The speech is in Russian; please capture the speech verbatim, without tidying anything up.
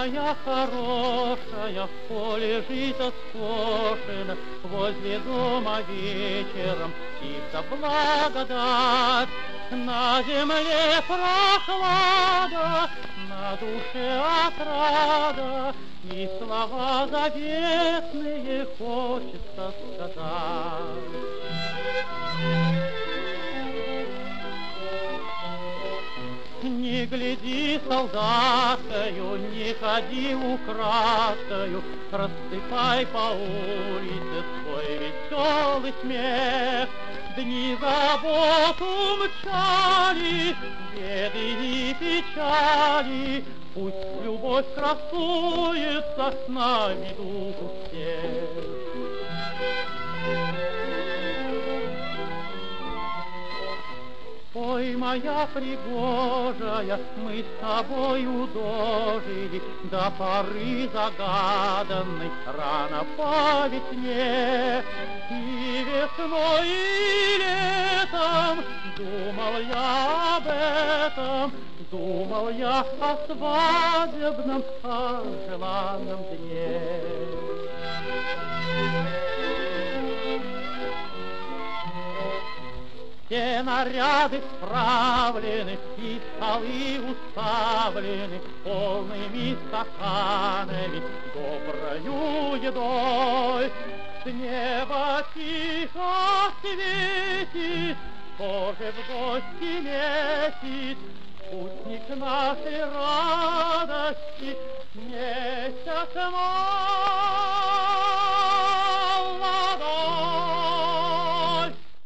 моя хорошая, в поле жито скошено, возле дома вечером птица благодать. На земле прохлада, на душе отрада, и слова заветные хочется сказать. Не гляди солдатою, не ходи украдкою, рассыпай по улице свой веселый смех. Дни заботу мчали, беды и печали, пусть любовь красуется на виду у всех. Ой, моя пригожая, мы с тобою дожили до поры загаданной рано по весне. И весной, и летом думал я об этом, думал я о свадебном, о желанном дне. Все наряды справлены, и столы уставлены полными стаканами, доброю едой. С неба тихо светит, Боже в гости летит, спутник нашей радости, месяц мой.